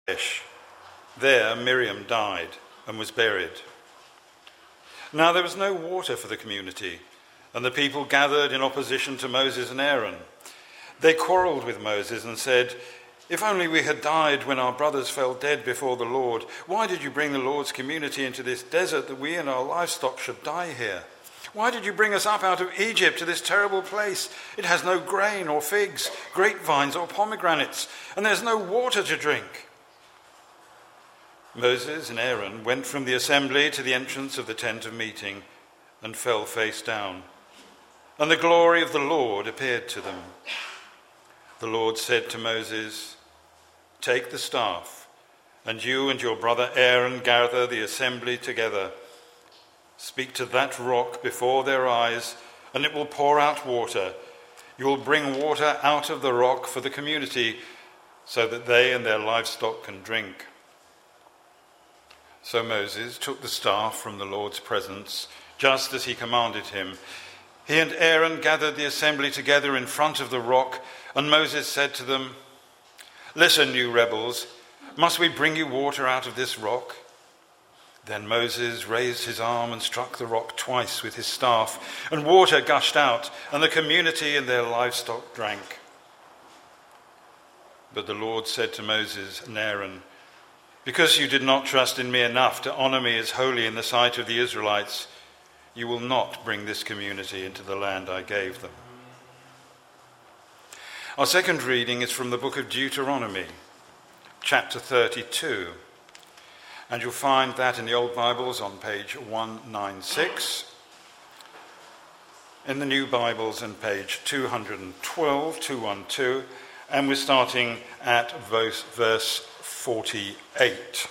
There Miriam died and was buried. Now there was no water for the community, and the people gathered in opposition to Moses and Aaron. They quarreled with Moses and said, "If only we had died when our brothers fell dead before the Lord. Why did you bring the Lord's community into this desert that we and our livestock should die here? Why did you bring us up out of Egypt to this terrible place? It has no grain or figs, grapevines or pomegranates, and there's no water to drink." Moses and Aaron went from the assembly to the entrance of the tent of meeting and fell face down. And the glory of the Lord appeared to them. The Lord said to Moses, "Take the staff, and you and your brother Aaron gather the assembly together. Speak to that rock before their eyes, and it will pour out water. You will bring water out of the rock for the community, so that they and their livestock can drink." So Moses took the staff from the Lord's presence, just as he commanded him. He and Aaron gathered the assembly together in front of the rock, and Moses said to them, "Listen, you rebels, must we bring you water out of this rock?" Then Moses raised his arm and struck the rock twice with his staff, and water gushed out, and the community and their livestock drank. But the Lord said to Moses and Aaron, "Because you did not trust in me enough to honor me as holy in the sight of the Israelites, you will not bring this community into the land I gave them." Our second reading is from the book of Deuteronomy, chapter 32. And you'll find that in the old Bibles on page 196. In the new Bibles on page 212, and we're starting at verse 48.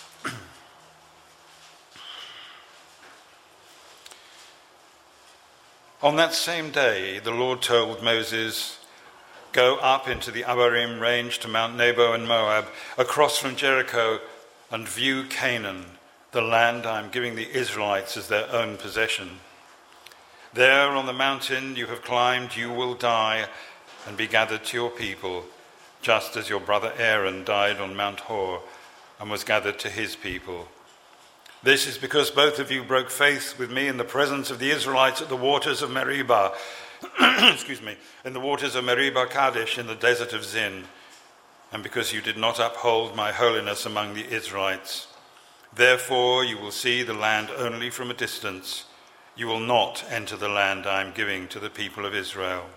On that same day, the Lord told Moses, "Go up into the Abarim range to Mount Nebo in Moab, across from Jericho, and view Canaan, the land I am giving the Israelites as their own possession. There on the mountain you have climbed, you will die and be gathered to your people, just as your brother Aaron died on Mount Hor and was gathered to his people. This is because both of you broke faith with me in the presence of the Israelites at the waters of Meribah, in the waters of Meribah Kadesh in the desert of Zin, and because you did not uphold my holiness among the Israelites. Therefore you will see the land only from a distance. You will not enter the land I am giving to the people of Israel."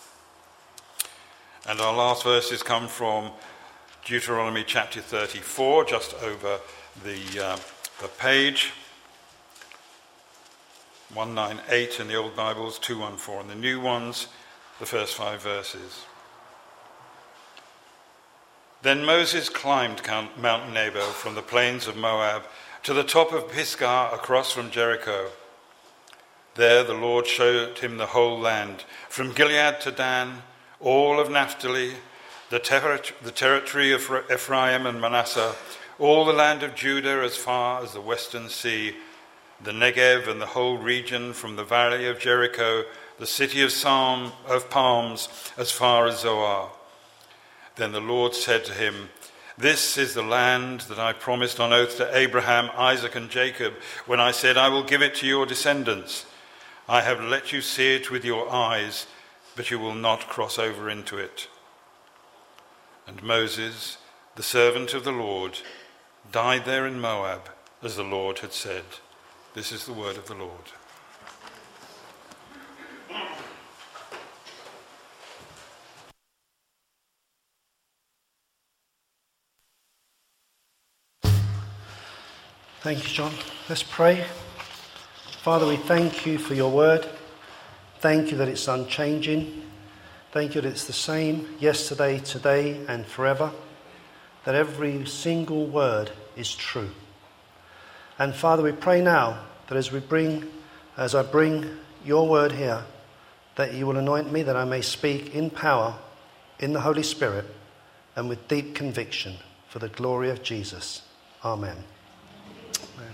And our last verses come from Deuteronomy chapter 34, just over the page. 198 in the old Bibles, 214 in the new ones, the first 5 verses. Then Moses climbed Mount Nebo from the plains of Moab to the top of Pisgah across from Jericho. There the Lord showed him the whole land, from Gilead to Dan, all of Naphtali, the territory of Ephraim and Manasseh, all the land of Judah as far as the western sea, the Negev and the whole region from the valley of Jericho, the city of Palms as far as Zoar. Then the Lord said to him, "This is the land that I promised on oath to Abraham, Isaac and Jacob, when I said, 'I will give it to your descendants.' I have let you see it with your eyes, but you will not cross over into it." And Moses, the servant of the Lord, died there in Moab, as the Lord had said. This is the word of the Lord. Thank you, John. Let's pray. Father, we thank you for your word. Thank you that it's unchanging. Thank you that it's the same yesterday, today, and forever. That every single word is true. And Father, we pray now that as I bring your word here, that you will anoint me that I may speak in power, in the Holy Spirit, and with deep conviction for the glory of Jesus. Amen. Amen.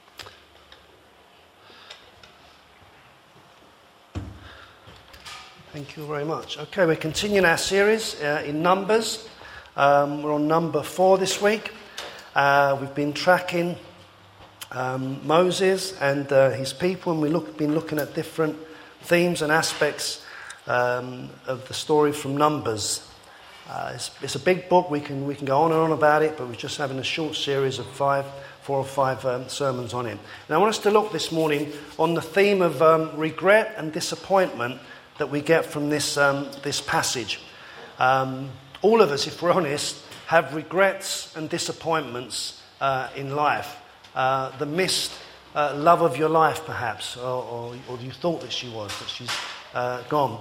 Thank you very much. Okay, we're continuing our series in Numbers. We're on number 4 this week. We've been tracking Moses and his people, and we've been looking at different themes and aspects of the story from Numbers. It's a big book. We can go on and on about it, but we're just having a short series of 4 or 5 sermons on it. And I want us to look this morning on the theme of regret and disappointment that we get from this passage. All of us, if we're honest, have regrets and disappointments in life. The missed love of your life, perhaps, or you thought that she's gone.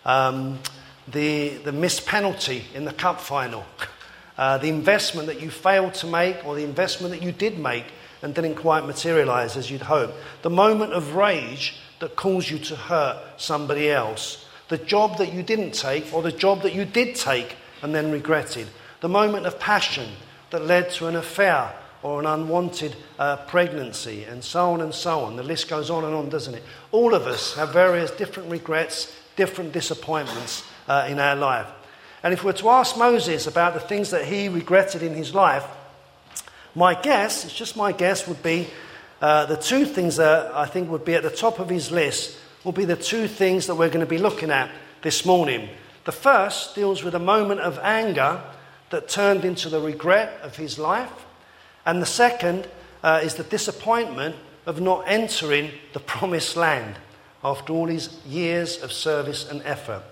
The missed penalty in the cup final. The investment that you failed to make, or the investment that you did make and didn't quite materialise as you'd hoped. The moment of rage that caused you to hurt somebody else. The job that you didn't take, or the job that you did take and then regretted. The moment of passion that led to an affair or an unwanted pregnancy, and so on and so on. The list goes on and on, doesn't it? All of us have various different regrets, different disappointments in our life. And if we were to ask Moses about the things that he regretted in his life, my guess, it's just my guess, would be the 2 things that I think would be at the top of his list will be the 2 things that we're going to be looking at this morning. The first deals with a moment of anger that turned into the regret of his life. And the second is the disappointment of not entering the promised land after all his years of service and effort.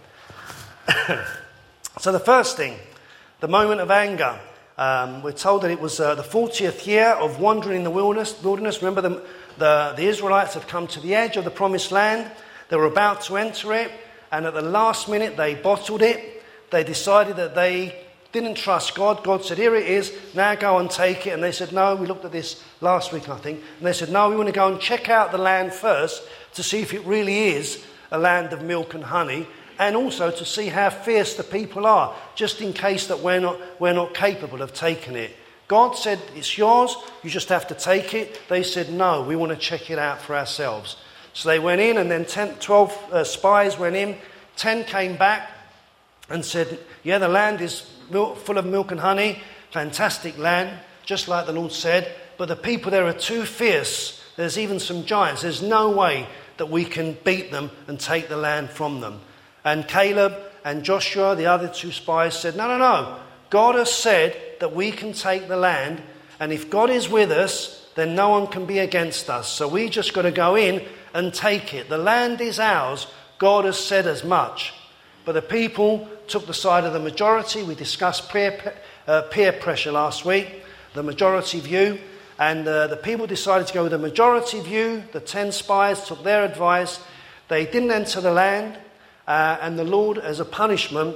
So the first thing, the moment of anger. We're told that it was the 40th year of wandering in the wilderness. Remember, the Israelites had come to the edge of the promised land. They were about to enter it, and at the last minute they bottled it. They decided that they didn't trust God. God said, here it is, now go and take it. And they said, no, we looked at this last week, I think. And they said, no, we want to go and check out the land first to see if it really is a land of milk and honey, and also to see how fierce the people are, just in case that we're not capable of taking it. God said, it's yours, you just have to take it. They said, no, we want to check it out for ourselves. So they went in, and then 12 spies went in. 10 came back and said, yeah, the land is full of milk and honey, fantastic land, just like the Lord said, but the people there are too fierce. There's even some giants. There's no way that we can beat them and take the land from them. And Caleb and Joshua, the other 2 spies, said, no. God has said that we can take the land, and if God is with us, then no one can be against us. So we just got to go in and take it. The land is ours. God has said as much. But the people took the side of the majority. We discussed peer pressure last week, the majority view. And the people decided to go with the majority view. The 10 spies took their advice. They didn't enter the land. And the Lord, as a punishment,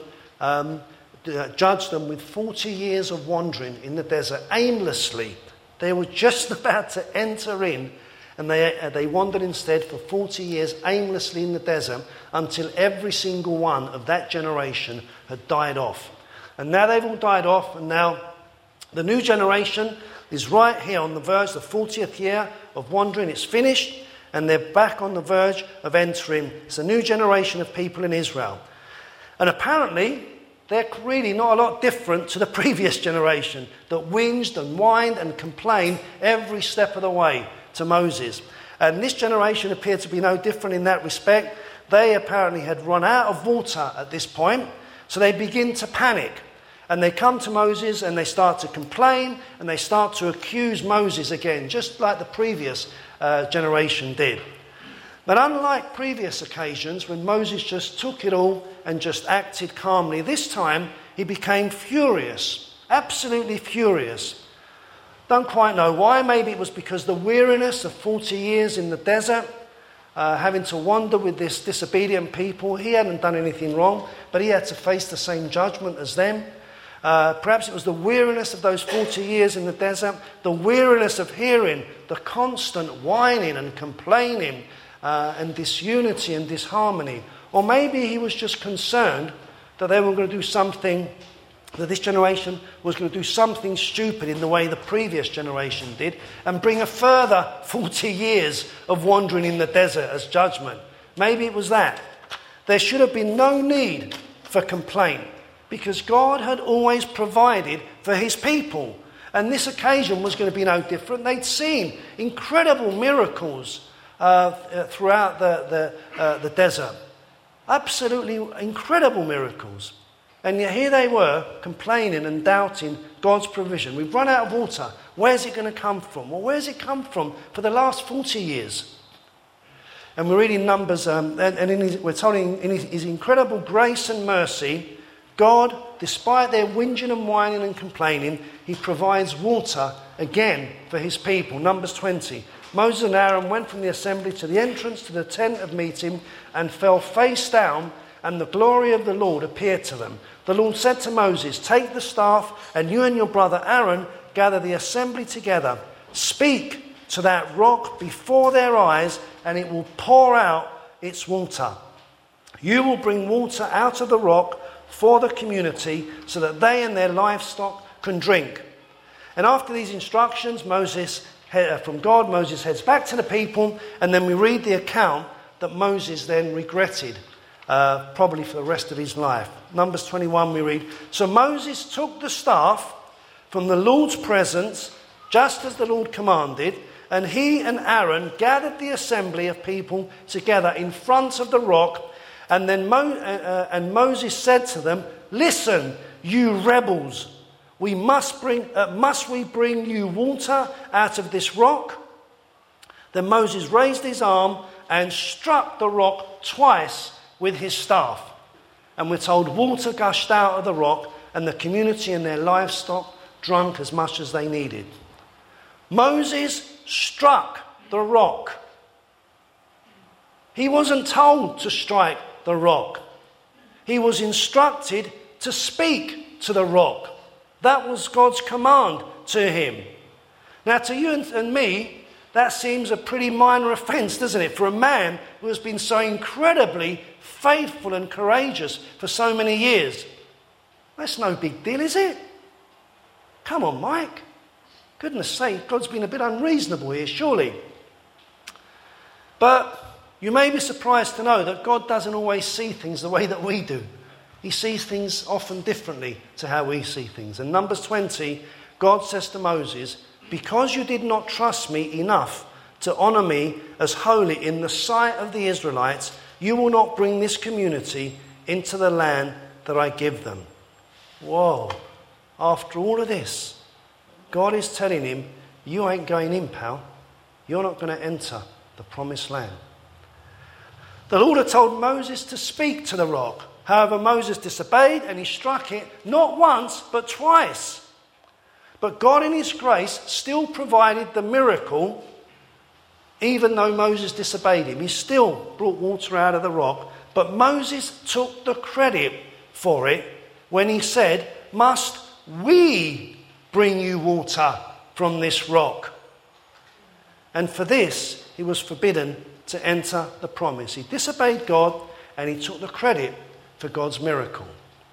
judged them with 40 years of wandering in the desert aimlessly. They were just about to enter in, and they wandered instead for 40 years aimlessly in the desert until every single one of that generation had died off. And now they've all died off, and now the new generation is right here on the verge, the 40th year of wandering. It's finished, and they're back on the verge of entering. It's a new generation of people in Israel. And apparently, they're really not a lot different to the previous generation that whinged and whined and complained every step of the way to Moses. And this generation appeared to be no different in that respect. They apparently had run out of water at this point, so they begin to panic. And they come to Moses and they start to complain and they start to accuse Moses again, just like the previous generation did. But unlike previous occasions when Moses just took it all and just acted calmly, this time he became furious, absolutely furious. Don't quite know why. Maybe it was because the weariness of 40 years in the desert, having to wander with this disobedient people. He hadn't done anything wrong, but he had to face the same judgment as them. Perhaps it was the weariness of those 40 years in the desert, the weariness of hearing the constant whining and complaining and disunity and disharmony. Or maybe he was just concerned that they were going to do something, that this generation was going to do something stupid in the way the previous generation did and bring a further 40 years of wandering in the desert as judgment. Maybe it was that. There should have been no need for complaint, because God had always provided for his people. And this occasion was going to be no different. They'd seen incredible miracles throughout the desert. Absolutely incredible miracles. And yet here they were complaining and doubting God's provision. We've run out of water. Where's it going to come from? Well, where's it come from for the last 40 years? And we're reading Numbers, we're told in his incredible grace and mercy, God, despite their whinging and whining and complaining, he provides water again for his people. Numbers 20. Moses and Aaron went from the assembly to the entrance to the tent of meeting and fell face down, and the glory of the Lord appeared to them. The Lord said to Moses, take the staff, and you and your brother Aaron gather the assembly together. Speak to that rock before their eyes, and it will pour out its water. You will bring water out of the rock for the community so that they and their livestock can drink. And after these instructions from God, Moses heads back to the people, and then we read the account that Moses then regretted, probably for the rest of his life. Numbers 21 we read, so Moses took the staff from the Lord's presence, just as the Lord commanded, and he and Aaron gathered the assembly of people together in front of the rock. And then Moses said to them, listen, you rebels, must we bring you water out of this rock? Then Moses raised his arm and struck the rock twice with his staff. And we're told water gushed out of the rock, and the community and their livestock drank as much as they needed. Moses struck the rock. He wasn't told to strike the rock. He was instructed to speak to the rock. That was God's command to him. Now, to you and me, that seems a pretty minor offence, doesn't it? For a man who has been so incredibly faithful and courageous for so many years. That's no big deal, is it? Come on, Mike. Goodness sake, God's been a bit unreasonable here, surely. But you may be surprised to know that God doesn't always see things the way that we do. He sees things often differently to how we see things. In Numbers 20, God says to Moses, because you did not trust me enough to honour me as holy in the sight of the Israelites, you will not bring this community into the land that I give them. Whoa. After all of this, God is telling him, you ain't going in, pal. You're not going to enter the promised land. The Lord had told Moses to speak to the rock. However, Moses disobeyed and he struck it not once but twice. But God in his grace still provided the miracle, even though Moses disobeyed him. He still brought water out of the rock. But Moses took the credit for it when he said, must we bring you water from this rock? And for this, he was forbidden to enter the promise. He disobeyed God and he took the credit for God's miracle.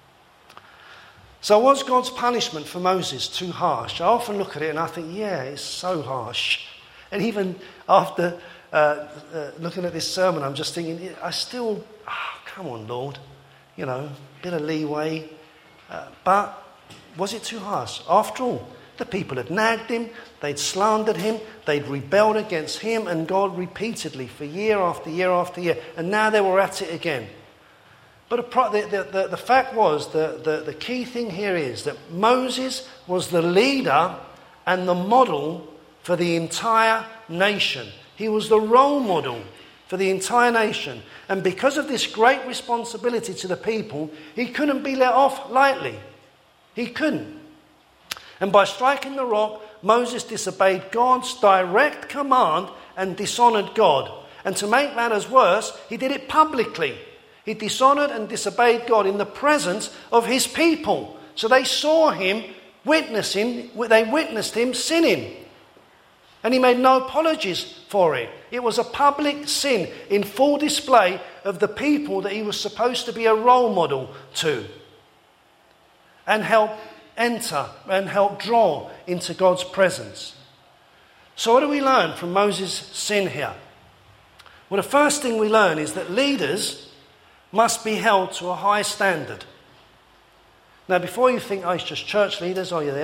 So was God's punishment for Moses too harsh? I often look at it and I think, yeah, it's so harsh. And even after looking at this sermon, I'm just thinking, come on, Lord, bit of leeway. But was it too harsh? After all, the people had nagged him, they'd slandered him, they'd rebelled against him and God repeatedly for year after year after year. And now they were at it again. But the fact was, the key thing here is that Moses was the leader and the model for the entire nation. He was the role model for the entire nation. And because of this great responsibility to the people, he couldn't be let off lightly. He couldn't. And by striking the rock, Moses disobeyed God's direct command and dishonoured God. And to make matters worse, he did it publicly. He dishonoured and disobeyed God in the presence of his people. So they saw him they witnessed him sinning. And he made no apologies for it. It was a public sin in full display of the people that he was supposed to be a role model to. And help enter and help draw into God's presence. So what do we learn from Moses' sin here? Well, the first thing we learn is that leaders must be held to a high standard. Now, before you think, it's just church leaders, yeah, they are.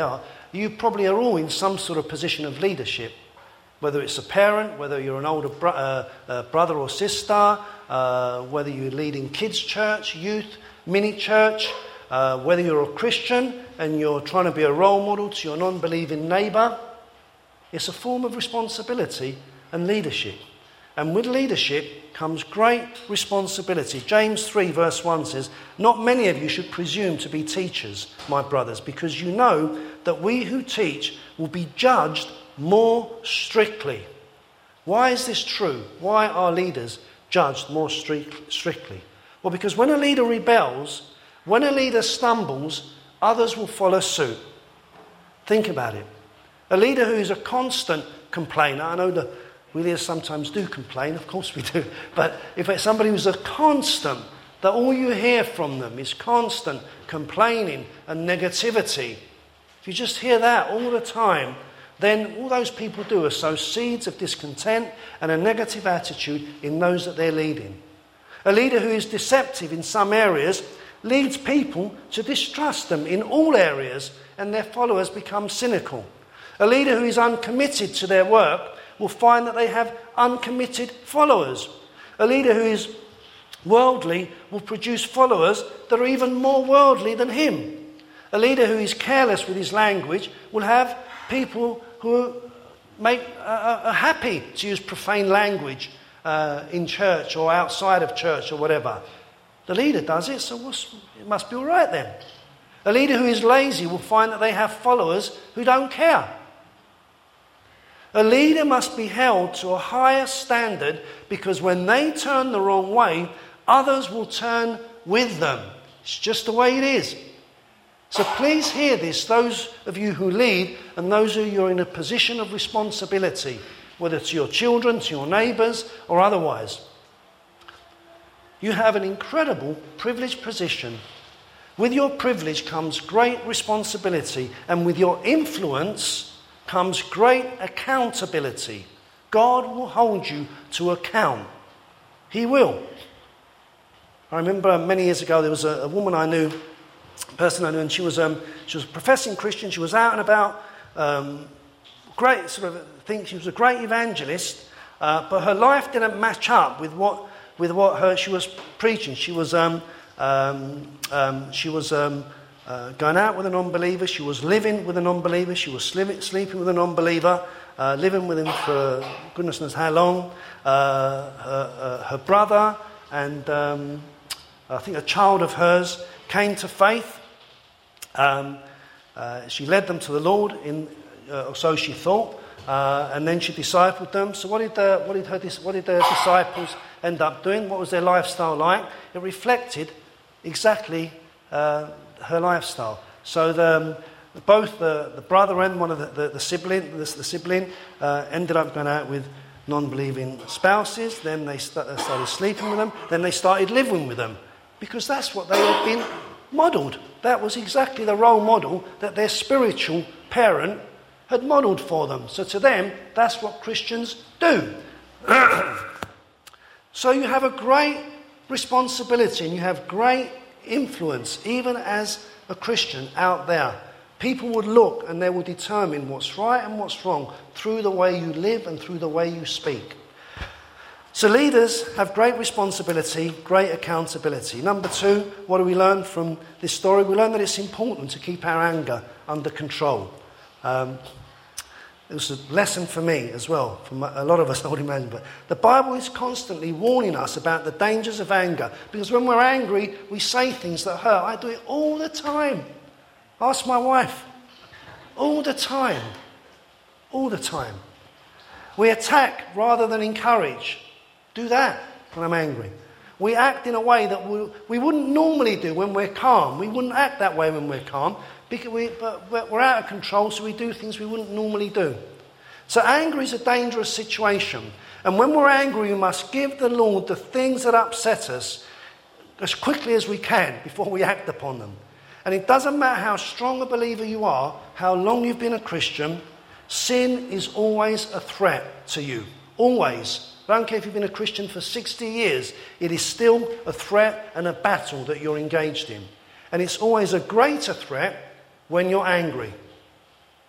you probably are all in some sort of position of leadership, whether it's a parent, whether you're an older brother or sister, whether you're leading kids' church, youth, mini church, whether you're a Christian and you're trying to be a role model to your non-believing neighbour. It's a form of responsibility and leadership. And with leadership comes great responsibility. James 3 verse 1 says, "Not many of you should presume to be teachers, my brothers, because you know that we who teach will be judged more strictly." Why is this true? Why are leaders judged more strictly? Well, because when a leader rebels, when a leader stumbles, others will follow suit. Think about it. A leader who is a constant complainer, I know that we leaders sometimes do complain, of course we do, but if it's somebody who's a constant, that all you hear from them is constant complaining and negativity, if you just hear that all the time, then all those people do is sow seeds of discontent and a negative attitude in those that they're leading. A leader who is deceptive in some areas leads people to distrust them in all areas, and their followers become cynical. A leader who is uncommitted to their work will find that they have uncommitted followers. A leader who is worldly will produce followers that are even more worldly than him. A leader who is careless with his language will have people who are happy to use profane language in church or outside of church or whatever. The leader does it, so it must be all right then. A leader who is lazy will find that they have followers who don't care. A leader must be held to a higher standard, because when they turn the wrong way, others will turn with them. It's just the way it is. So please hear this, those of you who lead and those of you who are in a position of responsibility, whether to your children, to your neighbours or otherwise. You have an incredible privileged position. With your privilege comes great responsibility, and with your influence comes great accountability. God will hold you to account. He will. I remember many years ago there was a woman I knew, a person I knew, and she was a professing Christian. She was out and about, great sort of thing. She was a great evangelist, but her life didn't match up with what she was preaching. She was going out with a non-believer. She was living with a non-believer. She was sleeping with a non-believer, living with him for goodness knows how long. Her brother and I think a child of hers came to faith. She led them to the Lord, or so she thought, and then she discipled them. So what did their disciples end up doing? What was their lifestyle like? It reflected exactly her lifestyle. So both the brother and one of the sibling ended up going out with non-believing spouses. Then they started sleeping with them. Then they started living with them, because that's what they had been modelled. That was exactly the role model that their spiritual parent had modelled for them. So to them, that's what Christians do. So you have a great responsibility and you have great influence, even as a Christian out there. People would look and they will determine what's right and what's wrong through the way you live and through the way you speak. So leaders have great responsibility, great accountability. Number 2, what do we learn from this story? We learn that it's important to keep our anger under control. It was a lesson for me as well, from a lot of us, I would imagine. But the Bible is constantly warning us about the dangers of anger, because when we're angry, we say things that hurt. I do it all the time. Ask my wife. All the time. All the time. We attack rather than encourage. Do that when I'm angry. We act in a way that we wouldn't normally do when we're calm. We wouldn't act that way when we're calm, but we're out of control, so we do things we wouldn't normally do. So anger is a dangerous situation. And when we're angry, we must give the Lord the things that upset us as quickly as we can before we act upon them. And it doesn't matter how strong a believer you are, how long you've been a Christian, sin is always a threat to you. Always. I don't care if you've been a Christian for 60 years, it is still a threat and a battle that you're engaged in. And it's always a greater threat when you're angry.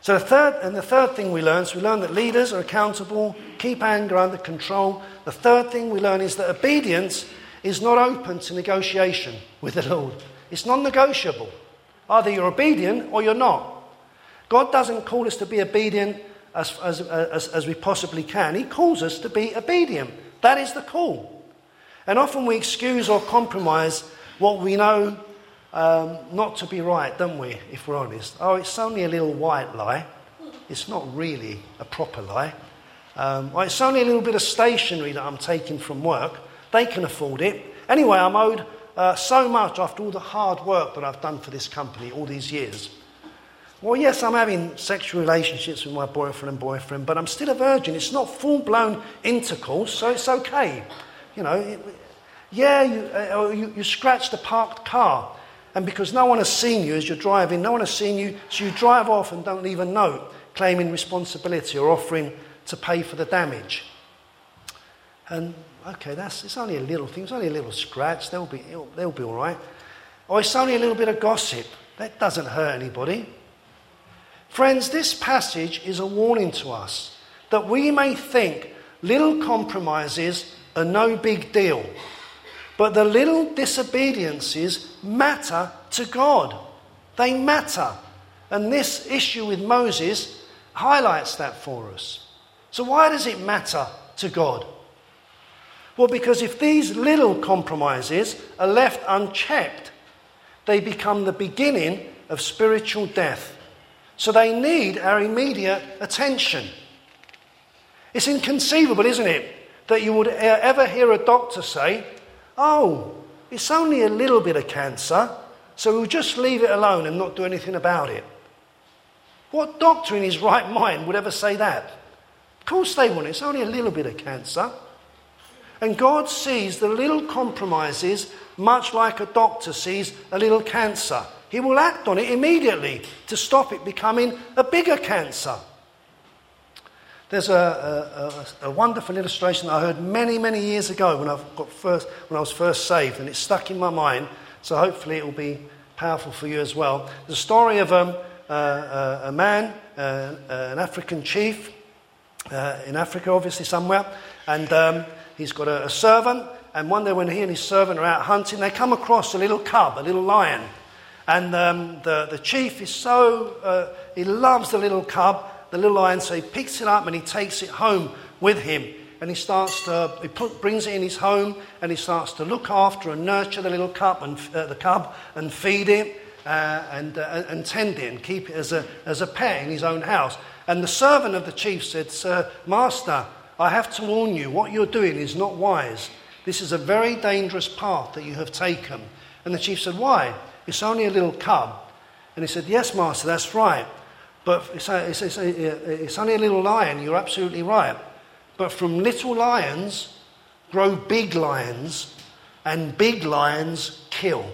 So the third thing we learn that leaders are accountable, keep anger under control. The third thing we learn is that obedience is not open to negotiation with the Lord. It's non-negotiable. Either you're obedient or you're not. God doesn't call us to be obedient as we possibly can. He calls us to be obedient. That is the call. And often we excuse or compromise what we know not to be right, don't we, if we're honest? Oh, it's only a little white lie. It's not really a proper lie. Or it's only a little bit of stationery that I'm taking from work. They can afford it. Anyway, I'm owed so much after all the hard work that I've done for this company all these years. Well, yes, I'm having sexual relationships with my boyfriend, but I'm still a virgin. It's not full-blown intercourse, so it's okay. You know, you scratch the parked car. And because no one has seen you as you're driving, no one has seen you, so you drive off and don't leave a note claiming responsibility or offering to pay for the damage. And, okay, it's only a little thing, it's only a little scratch, they'll be all right. Or it's only a little bit of gossip, that doesn't hurt anybody. Friends, this passage is a warning to us that we may think little compromises are no big deal. But the little disobediences matter to God. They matter. And this issue with Moses highlights that for us. So why does it matter to God? Well, because if these little compromises are left unchecked, they become the beginning of spiritual death. So they need our immediate attention. It's inconceivable, isn't it, that you would ever hear a doctor say, oh, it's only a little bit of cancer, so we'll just leave it alone and not do anything about it. What doctor in his right mind would ever say that? Of course they wouldn't. It's only a little bit of cancer. And God sees the little compromises much like a doctor sees a little cancer. He will act on it immediately to stop it becoming a bigger cancer. There's a wonderful illustration that I heard many, many years ago when I was first saved, and it stuck in my mind, so hopefully it will be powerful for you as well. The story of a man, an African chief, in Africa obviously somewhere, and he's got a servant, and one day when he and his servant are out hunting, they come across a little cub, a little lion, and the chief is he loves the little cub, the little lion, so he picks it up and he takes it home with him, and he brings it in his home, and he starts to look after and nurture the little cub and feed it and tend it and keep it as a pet in his own house. And the servant of the chief said, "Sir, master, I have to warn you, what you're doing is not wise. This is a very dangerous path that you have taken." And the chief said, "Why? It's only a little cub." And he said, "Yes, master, that's right. But it's only a little lion, you're absolutely right. But from little lions grow big lions, and big lions kill."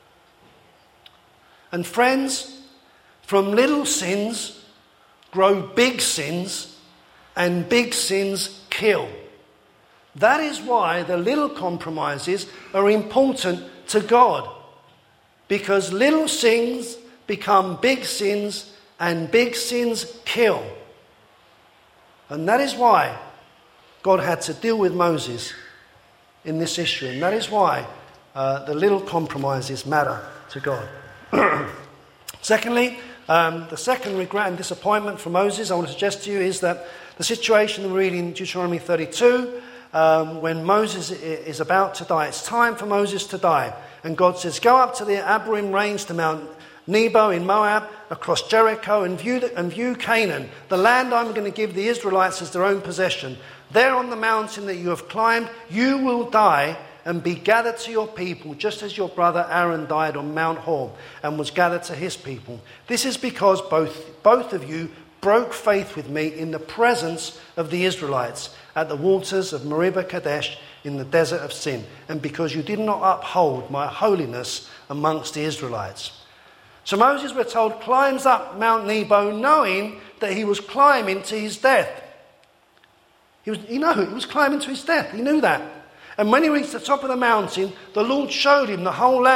And friends, from little sins grow big sins, and big sins kill. That is why the little compromises are important to God. Because little sins become big sins, and big sins kill. And that is why God had to deal with Moses in this issue. And that is why the little compromises matter to God. Secondly, the second regret and disappointment for Moses I want to suggest to you is that the situation we read in Deuteronomy 32, when Moses is about to die, it's time for Moses to die. And God says, "Go up to the Abarim range, to Mount Nebo in Moab, across Jericho, and view Canaan, the land I'm going to give the Israelites as their own possession. There on the mountain that you have climbed, you will die and be gathered to your people, just as your brother Aaron died on Mount Hor and was gathered to his people. This is because both of you broke faith with me in the presence of the Israelites at the waters of Meribah Kadesh in the desert of Sin, and because you did not uphold my holiness amongst the Israelites." So Moses, we're told, climbs up Mount Nebo knowing that he was climbing to his death. He was climbing to his death. He knew that. And when he reached the top of the mountain, the Lord showed him the whole land.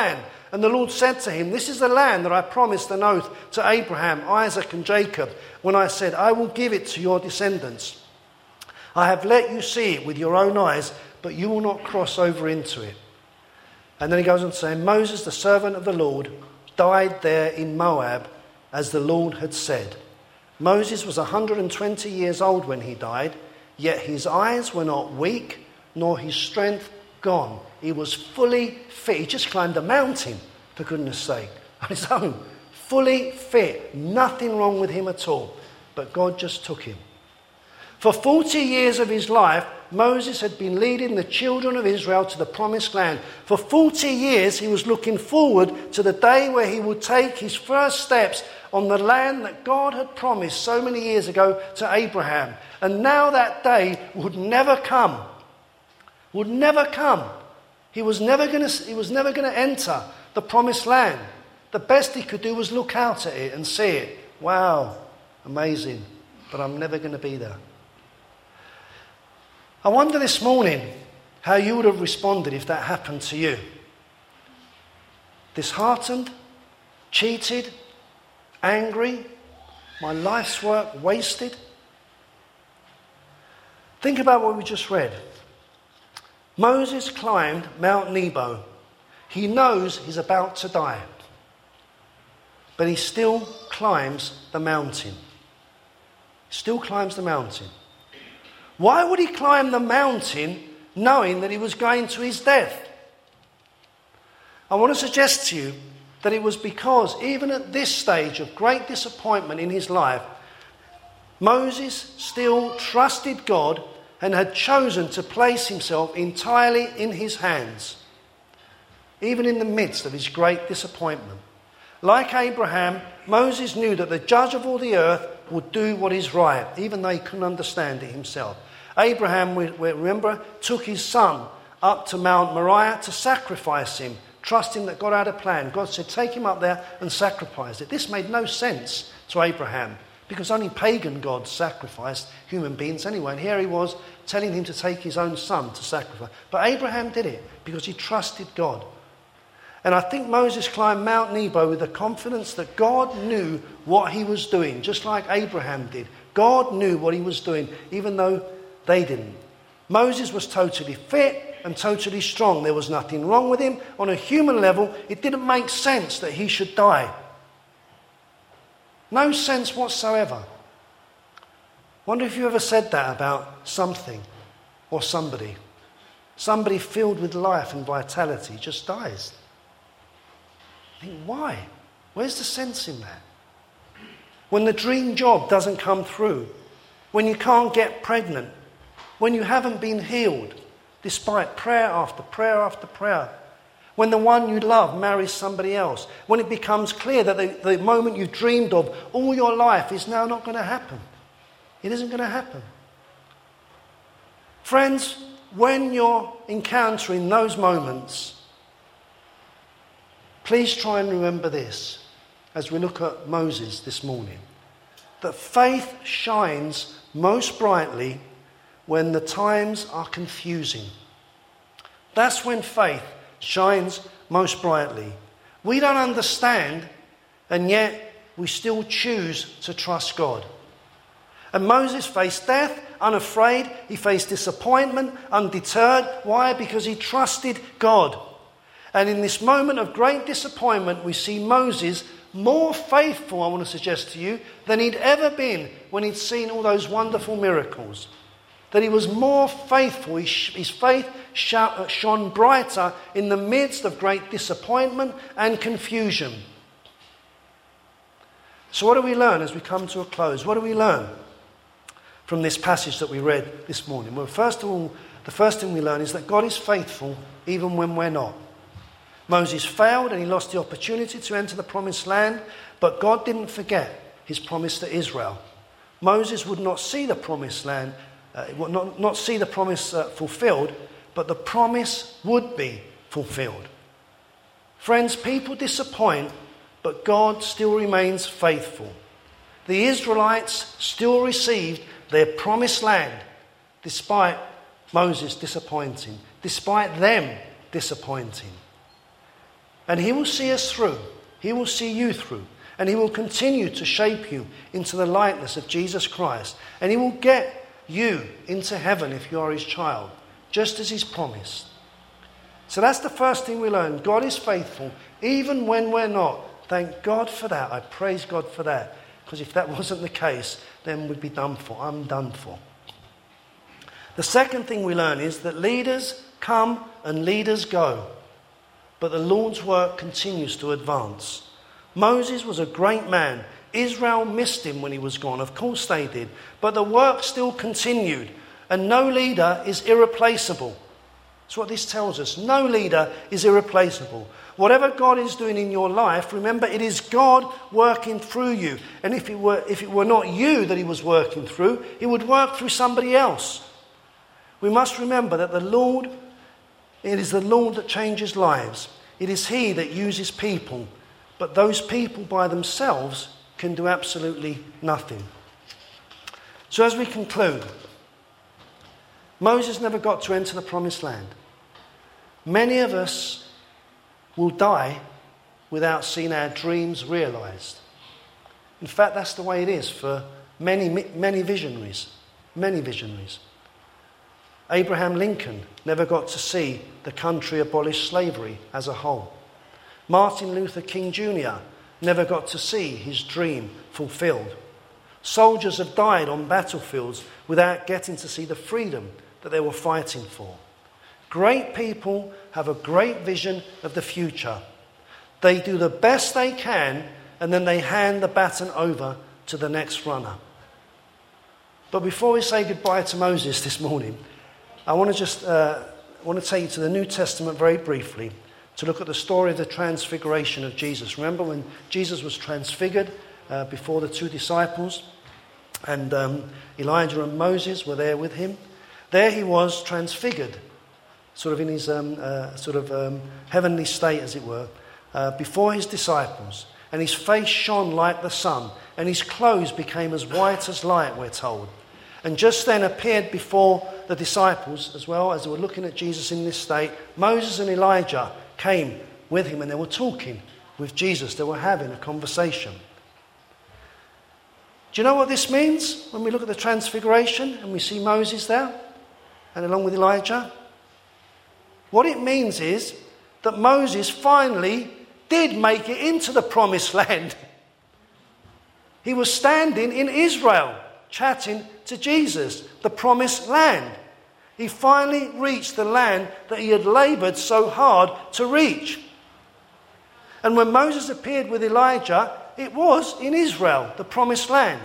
And the Lord said to him, "This is the land that I promised an oath to Abraham, Isaac and Jacob, when I said, I will give it to your descendants. I have let you see it with your own eyes, but you will not cross over into it." And then he goes on to say, "Moses, the servant of the Lord, died there in Moab, as the Lord had said. Moses was 120 years old when he died, yet his eyes were not weak, nor his strength gone." He was fully fit. He just climbed a mountain, for goodness sake, on his own. Fully fit. Nothing wrong with him at all. But God just took him. For 40 years of his life, Moses had been leading the children of Israel to the promised land. For 40 years, he was looking forward to the day where he would take his first steps on the land that God had promised so many years ago to Abraham. And now that day would never come. Would never come. He was never going to enter the promised land. The best he could do was look out at it and see it. Wow, amazing. But I'm never going to be there. I wonder this morning how you would have responded if that happened to you. Disheartened, cheated, angry, my life's work wasted. Think about what we just read. Moses climbed Mount Nebo. He knows he's about to die, but he still climbs the mountain. Still climbs the mountain. Why would he climb the mountain knowing that he was going to his death? I want to suggest to you that it was because even at this stage of great disappointment in his life, Moses still trusted God and had chosen to place himself entirely in his hands, even in the midst of his great disappointment. Like Abraham, Moses knew that the judge of all the earth would do what is right, even though he couldn't understand it himself. Abraham, remember, took his son up to Mount Moriah to sacrifice him, trusting that God had a plan. God said, take him up there and sacrifice it. This made no sense to Abraham, because only pagan gods sacrificed human beings anyway. And here he was telling him to take his own son to sacrifice. But Abraham did it because he trusted God. And I think Moses climbed Mount Nebo with the confidence that God knew what he was doing, just like Abraham did. God knew what he was doing, even though they didn't. Moses was totally fit and totally strong. There was nothing wrong with him. On a human level, it didn't make sense that he should die. No sense whatsoever. Wonder if you ever said that about something or somebody. Somebody filled with life and vitality just dies. I think, why? Where's the sense in that? When the dream job doesn't come through, when you can't get pregnant, when you haven't been healed, despite prayer after prayer after prayer, when the one you love marries somebody else, when it becomes clear that the moment you've dreamed of all your life is now not going to happen. It isn't going to happen. Friends, when you're encountering those moments, please try and remember this as we look at Moses this morning, that faith shines most brightly when the times are confusing. That's when faith shines most brightly. We don't understand, and yet we still choose to trust God. And Moses faced death unafraid. He faced disappointment undeterred. Why? Because he trusted God. And in this moment of great disappointment, we see Moses more faithful, I want to suggest to you, than he'd ever been when he'd seen all those wonderful miracles. That he was more faithful. His faith shone brighter in the midst of great disappointment and confusion. So what do we learn as we come to a close? What do we learn from this passage that we read this morning? Well, first of all, the first thing we learn is that God is faithful even when we're not. Moses failed and he lost the opportunity to enter the promised land, but God didn't forget his promise to Israel. Moses would not see the promised land, would not see the promise fulfilled, but the promise would be fulfilled. Friends, people disappoint, but God still remains faithful. The Israelites still received their promised land despite Moses disappointing, despite them disappointing. And he will see us through. He will see you through. And he will continue to shape you into the likeness of Jesus Christ. And he will get you into heaven if you are his child, just as he's promised. So that's the first thing we learn. God is faithful, even when we're not. Thank God for that. I praise God for that. Because if that wasn't the case, then we'd be done for. I'm done for. The second thing we learn is that leaders come and leaders go. But the Lord's work continues to advance. Moses was a great man. Israel missed him when he was gone. Of course they did. But the work still continued. And no leader is irreplaceable. That's what this tells us. No leader is irreplaceable. Whatever God is doing in your life, remember, it is God working through you. And if it were not you that he was working through, he would work through somebody else. We must remember that it is the Lord that changes lives. It is he that uses people. But those people by themselves can do absolutely nothing. So as we conclude, Moses never got to enter the promised land. Many of us will die without seeing our dreams realised. In fact, that's the way it is for many visionaries. Many visionaries. Abraham Lincoln never got to see the country abolish slavery as a whole. Martin Luther King Jr. never got to see his dream fulfilled. Soldiers have died on battlefields without getting to see the freedom that they were fighting for. Great people have a great vision of the future. They do the best they can, and then they hand the baton over to the next runner. But before we say goodbye to Moses this morning, I want to take you to the New Testament very briefly to look at the story of the transfiguration of Jesus. Remember when Jesus was transfigured before the two disciples, and Elijah and Moses were there with him? There he was transfigured, sort of in his heavenly state, as it were, before his disciples. And his face shone like the sun, and his clothes became as white as light, we're told. And just then appeared before the disciples, as well as they were looking at Jesus in this state, Moses and Elijah came with him, and they were talking with Jesus. They were having a conversation. Do you know what this means when we look at the transfiguration and we see Moses there and along with Elijah? What it means is that Moses finally did make it into the promised land. He was standing in Israel chatting to Jesus, the promised land. He finally reached the land that he had laboured so hard to reach. And when Moses appeared with Elijah, it was in Israel, the promised land.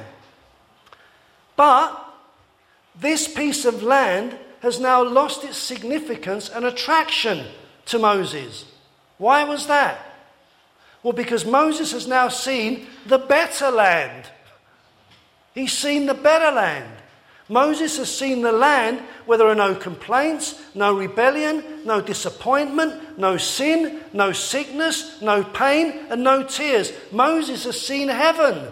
But this piece of land has now lost its significance and attraction to Moses. Why was that? Well, because Moses has now seen the better land. He's seen the better land. Moses has seen the land where there are no complaints, no rebellion, no disappointment, no sin, no sickness, no pain, and no tears. Moses has seen heaven.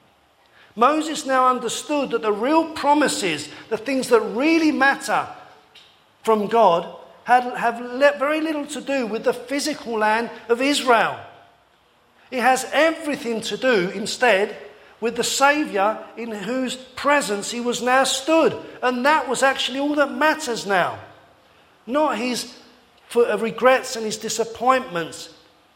Moses now understood that the real promises, the things that really matter from God, have very little to do with the physical land of Israel. It has everything to do, instead, with the Saviour in whose presence he was now stood. And that was actually all that matters now. Not his regrets and his disappointments.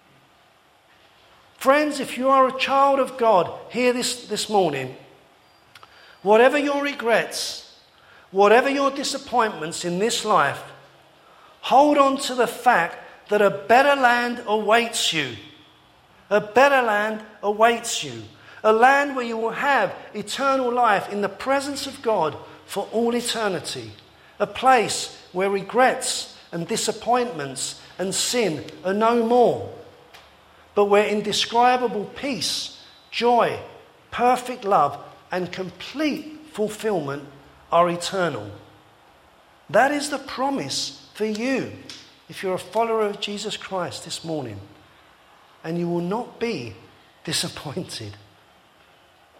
Friends, if you are a child of God, hear this morning. Whatever your regrets, whatever your disappointments in this life, hold on to the fact that a better land awaits you. A better land awaits you. A land where you will have eternal life in the presence of God for all eternity. A place where regrets and disappointments and sin are no more. But where indescribable peace, joy, perfect love and complete fulfillment are eternal. That is the promise for you if you're a follower of Jesus Christ this morning. And you will not be disappointed.